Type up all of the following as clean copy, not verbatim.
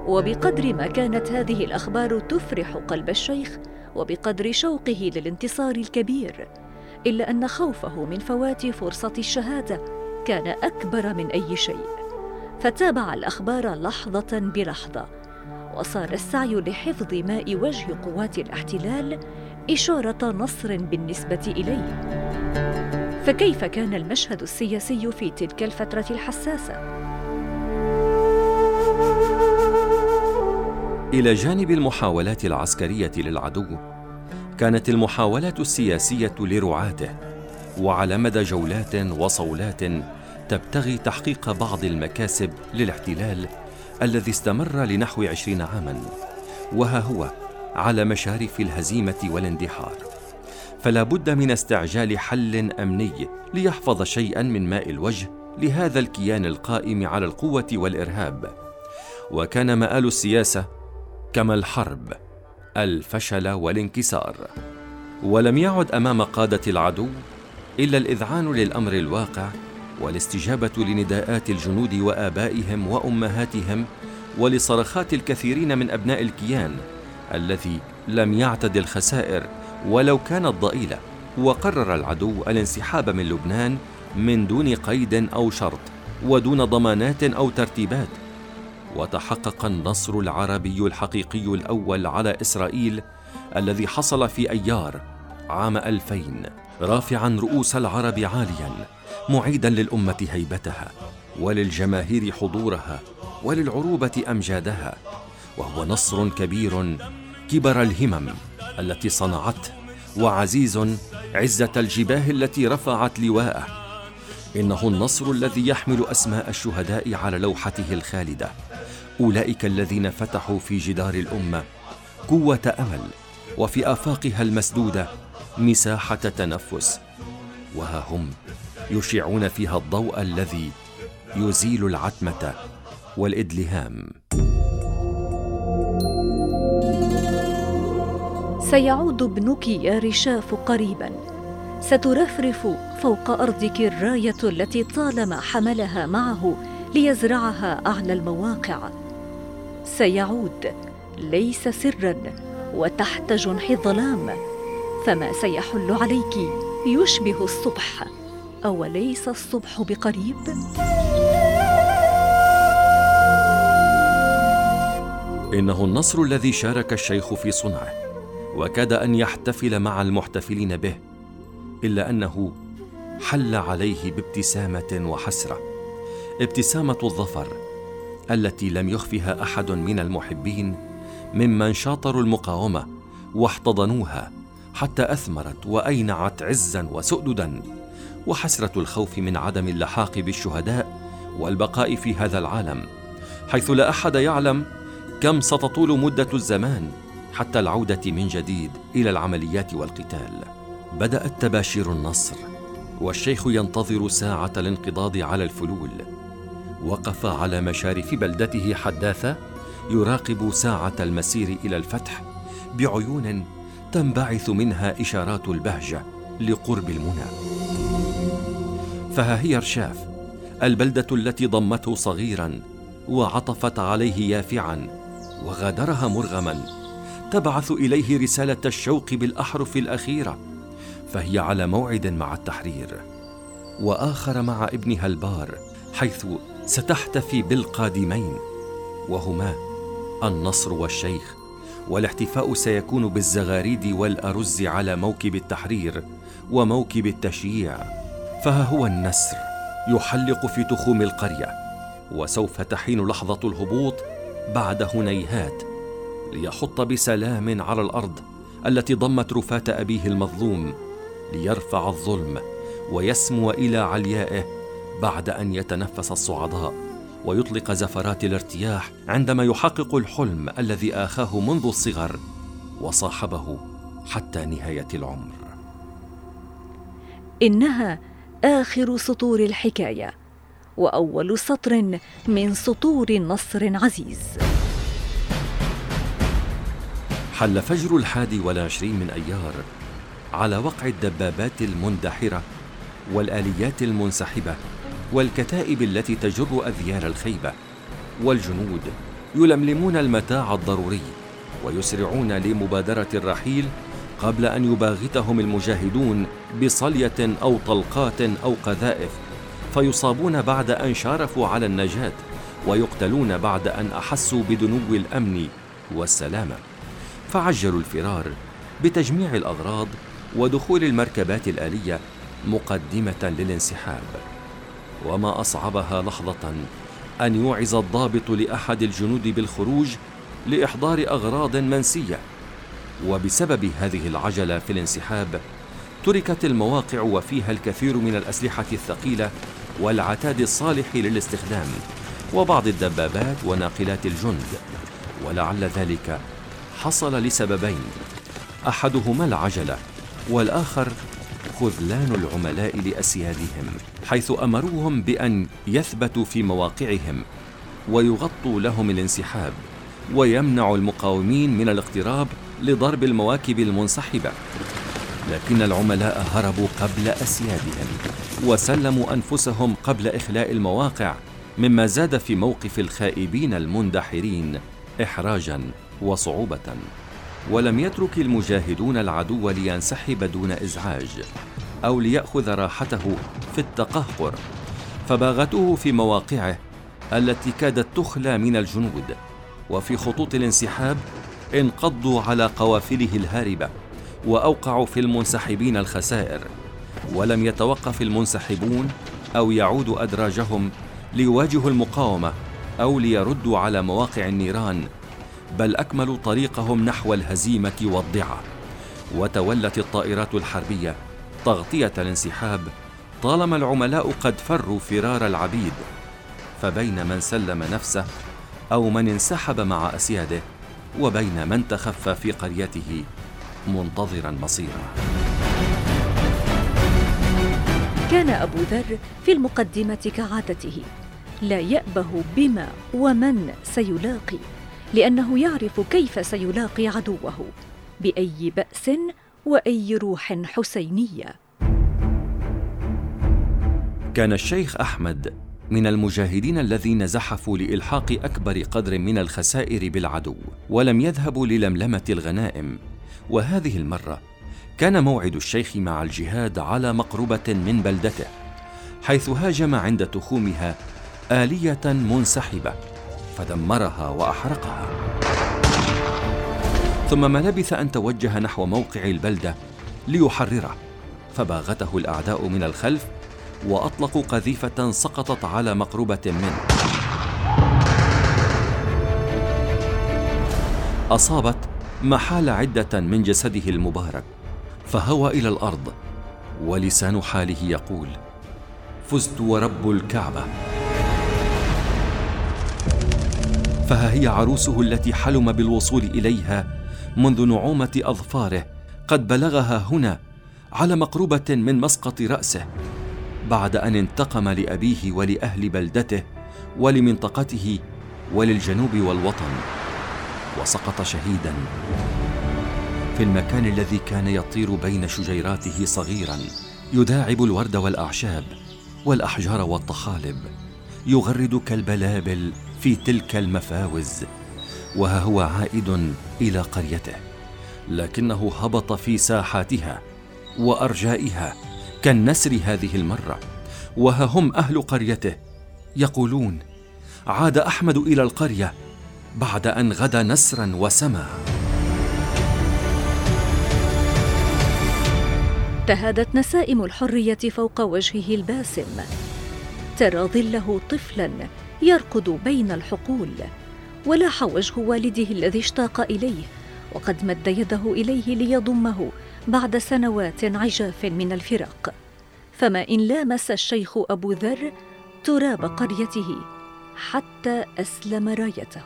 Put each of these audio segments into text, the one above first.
وبقدر ما كانت هذه الأخبار تفرح قلب الشيخ وبقدر شوقه للانتصار الكبير، إلا أن خوفه من فوات فرصة الشهادة كان أكبر من أي شيء، فتابع الأخبار لحظة بلحظة، وصار السعي لحفظ ماء وجه قوات الاحتلال إشارة نصر بالنسبة إليه. فكيف كان المشهد السياسي في تلك الفترة الحساسة؟ إلى جانب المحاولات العسكرية للعدو، كانت المحاولات السياسية لرعاته، وعلى مدى جولات وصولات تبتغي تحقيق بعض المكاسب للاحتلال الذي استمر لنحو 20 عاماً، وها هو على مشارف الهزيمة والاندحار. فلا بد من استعجال حل أمني ليحفظ شيئاً من ماء الوجه لهذا الكيان القائم على القوة والإرهاب. وكان مآل السياسة كما الحرب، الفشل والانكسار، ولم يعد أمام قادة العدو إلا الإذعان للأمر الواقع والاستجابة لنداءات الجنود وآبائهم وأمهاتهم ولصرخات الكثيرين من أبناء الكيان الذي لم يعتد الخسائر ولو كانت ضئيلة. وقرر العدو الانسحاب من لبنان من دون قيد أو شرط ودون ضمانات أو ترتيبات. وتحقق النصر العربي الحقيقي الأول على إسرائيل الذي حصل في أيار عام 2000، رافعاً رؤوس العرب عالياً، معيداً للأمة هيبتها وللجماهير حضورها وللعروبة أمجادها. وهو نصر كبير كبر الهمم التي صنعته، وعزيز عزة الجباه التي رفعت لواءه. إنه النصر الذي يحمل أسماء الشهداء على لوحته الخالدة، أولئك الذين فتحوا في جدار الأمة قوة أمل، وفي آفاقها المسدودة مساحة تنفس، وها هم يشعون فيها الضوء الذي يزيل العتمة والإدلهام. سيعود ابنك يا رشاف قريباً، سترفرف فوق أرضك الراية التي طالما حملها معه ليزرعها أعلى المواقع. سيعود ليس سراً وتحت جنح الظلام، فما سيحل عليك يشبه الصبح، أوليس الصبح بقريب؟ إنه النصر الذي شارك الشيخ في صنعه وكاد أن يحتفل مع المحتفلين به، إلا أنه حل عليه بابتسامة وحسرة، ابتسامة الظفر التي لم يخفها أحد من المحبين ممن شاطروا المقاومة واحتضنوها حتى أثمرت وأينعت عزا وسؤددا، وحسرة الخوف من عدم اللحاق بالشهداء والبقاء في هذا العالم، حيث لا أحد يعلم كم ستطول مدة الزمان حتى العودة من جديد إلى العمليات والقتال. بدأت تباشير النصر، والشيخ ينتظر ساعة الانقضاض على الفلول. وقف على مشارف بلدته حداثة يراقب ساعة المسير إلى الفتح بعيون تنبعث منها إشارات البهجة لقرب المنى. فها هي رشاف، البلدة التي ضمته صغيراً وعطفت عليه يافعاً وغادرها مرغماً، تبعث إليه رسالة الشوق بالأحرف الأخيرة، فهي على موعد مع التحرير وآخر مع ابنها البار، حيث ستحتفي بالقادمين وهما النصر والشيخ. والاحتفاء سيكون بالزغاريد والأرز على موكب التحرير وموكب التشييع. فها هو النسر يحلق في تخوم القرية، وسوف تحين لحظة الهبوط بعد هنيهات ليحط بسلام على الأرض التي ضمت رفاة أبيه المظلوم، ليرفع الظلم ويسمو إلى عليائه بعد أن يتنفس الصعداء ويطلق زفرات الارتياح عندما يحقق الحلم الذي آخاه منذ الصغر وصاحبه حتى نهاية العمر. إنها آخر سطور الحكاية وأول سطر من سطور نصر عزيز. حل فجر 21 من أيار على وقع الدبابات المندحرة والآليات المنسحبة والكتائب التي تجر أذيال الخيبة، والجنود يلملمون المتاع الضروري ويسرعون لمبادرة الرحيل قبل أن يباغتهم المجاهدون بصلية أو طلقات أو قذائف، فيصابون بعد أن شارفوا على النجاة، ويقتلون بعد أن أحسوا بدنو الأمن والسلامة. فعجلوا الفرار بتجميع الأغراض ودخول المركبات الآلية مقدمة للانسحاب. وما أصعبها لحظة أن يوعز الضابط لأحد الجنود بالخروج لإحضار أغراض منسية، وبسبب هذه العجلة في الانسحاب تركت المواقع وفيها الكثير من الأسلحة الثقيلة والعتاد الصالح للاستخدام وبعض الدبابات وناقلات الجند. ولعل ذلك حصل لسببين، أحدهما العجلة، والآخر خذلان العملاء لأسيادهم، حيث أمروهم بأن يثبتوا في مواقعهم ويغطوا لهم الانسحاب ويمنعوا المقاومين من الاقتراب لضرب المواكب المنسحبة. لكن العملاء هربوا قبل أسيادهم وسلموا أنفسهم قبل إخلاء المواقع، مما زاد في موقف الخائبين المندحرين إحراجاً وصعوبة. ولم يترك المجاهدون العدو لينسحب دون إزعاج أو ليأخذ راحته في التقهقر، فباغتوه في مواقعه التي كادت تخلى من الجنود. وفي خطوط الانسحاب انقضوا على قوافله الهاربة وأوقعوا في المنسحبين الخسائر، ولم يتوقف المنسحبون أو يعودوا أدراجهم ليواجهوا المقاومة أو ليردوا على مواقع النيران، بل أكملوا طريقهم نحو الهزيمة والضعة. وتولت الطائرات الحربية تغطية الانسحاب طالما العملاء قد فروا فرار العبيد، فبين من سلم نفسه أو من انسحب مع أسياده وبين من تخفى في قريته منتظرا مصيره. كان أبو ذر في المقدمة كعادته، لا يأبه بما ومن سيلاقي، لأنه يعرف كيف سيلاقي عدوه، بأي بأس وأي روح حسينية. كان الشيخ أحمد من المجاهدين الذين زحفوا لإلحاق أكبر قدر من الخسائر بالعدو، ولم يذهبوا للملمة الغنائم. وهذه المرة كان موعد الشيخ مع الجهاد على مقربة من بلدته، حيث هاجم عند تخومها آلية منسحبة فدمرها وأحرقها. ثم ما لبث أن توجه نحو موقع البلدة ليحرره، فباغته الأعداء من الخلف وأطلقوا قذيفة سقطت على مقربة منه، أصابت محال عدة من جسده المبارك، فهوى إلى الأرض ولسان حاله يقول: فزت ورب الكعبة. فها هي عروسه التي حلم بالوصول إليها منذ نعومة أظفاره قد بلغها هنا على مقربة من مسقط رأسه، بعد أن انتقم لأبيه ولأهل بلدته ولمنطقته وللجنوب والوطن، وسقط شهيداً في المكان الذي كان يطير بين شجيراته صغيراً، يداعب الورد والأعشاب والأحجار والطحالب، يغرد كالبلابل في تلك المفاوز. وها هو عائد إلى قريته، لكنه هبط في ساحاتها وأرجائها كالنسر هذه المرة. وها هم أهل قريته يقولون: عاد أحمد إلى القرية بعد أن غدا نسرا وسما. تهادت نسائم الحرية فوق وجهه الباسم، ترى ظله طفلا يركض بين الحقول، ولاح وجه والده الذي اشتاق إليه وقد مد يده إليه ليضمه بعد سنوات عجاف من الفراق. فما إن لامس الشيخ أبو ذر تراب قريته حتى أسلم رايته.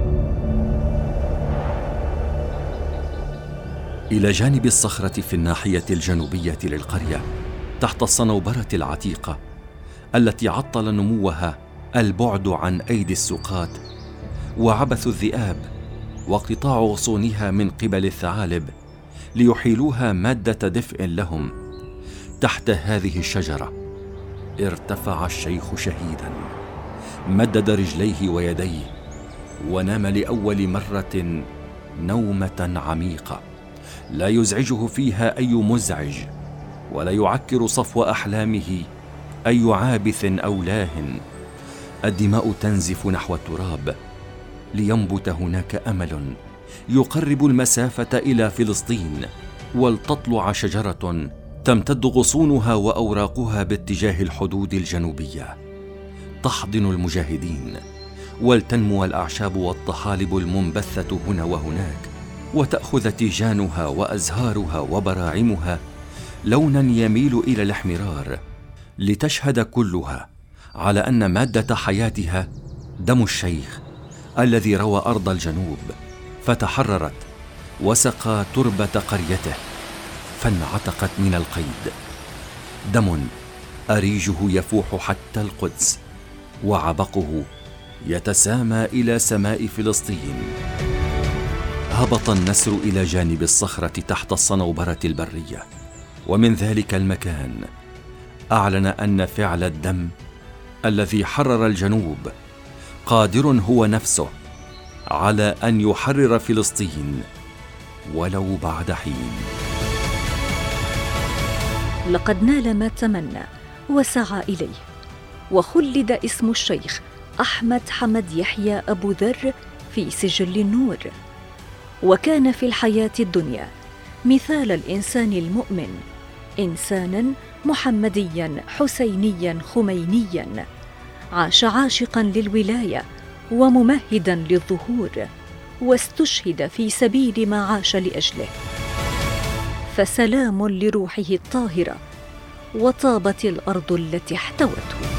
إلى جانب الصخرة في الناحية الجنوبية للقرية، تحت الصنوبرة العتيقة التي عطل نموها البعد عن أيدي السقاة وعبث الذئاب واقتطاع غصونها من قبل الثعالب ليحيلوها مادة دفء لهم، تحت هذه الشجرة ارتفع الشيخ شهيدا، مدد رجليه ويديه ونام لأول مرة نومة عميقة لا يزعجه فيها أي مزعج، ولا يعكر صفو أحلامه أي عابث أو لاهٍ. الدماء تنزف نحو التراب لينبت هناك أمل يقرب المسافة إلى فلسطين، ولتطلع شجرة تمتد غصونها وأوراقها باتجاه الحدود الجنوبية تحضن المجاهدين، ولتنمو الأعشاب والطحالب المنبثة هنا وهناك، وتأخذ تيجانها وأزهارها وبراعمها لونا يميل إلى الاحمرار، لتشهد كلها على أن مادة حياتها دم الشيخ الذي روى أرض الجنوب فتحررت وسقى تربة قريته فانعتقت من القيد. دم أريجه يفوح حتى القدس، وعبقه يتسامى إلى سماء فلسطين. هبط النسر إلى جانب الصخرة تحت الصنوبرة البرية، ومن ذلك المكان أعلن أن فعل الدم الذي حرر الجنوب قادر هو نفسه على أن يحرر فلسطين ولو بعد حين. لقد نال ما تمنى وسعى إليه، وخلد اسم الشيخ أحمد حمد يحيى أبو ذر في سجل النور، وكان في الحياة الدنيا مثال الإنسان المؤمن، إنساناً محمدياً حسينياً خمينياً، عاش عاشقاً للولاية وممهداً للظهور، واستشهد في سبيل ما عاش لأجله. فسلام لروحه الطاهرة، وطابت الأرض التي احتوته.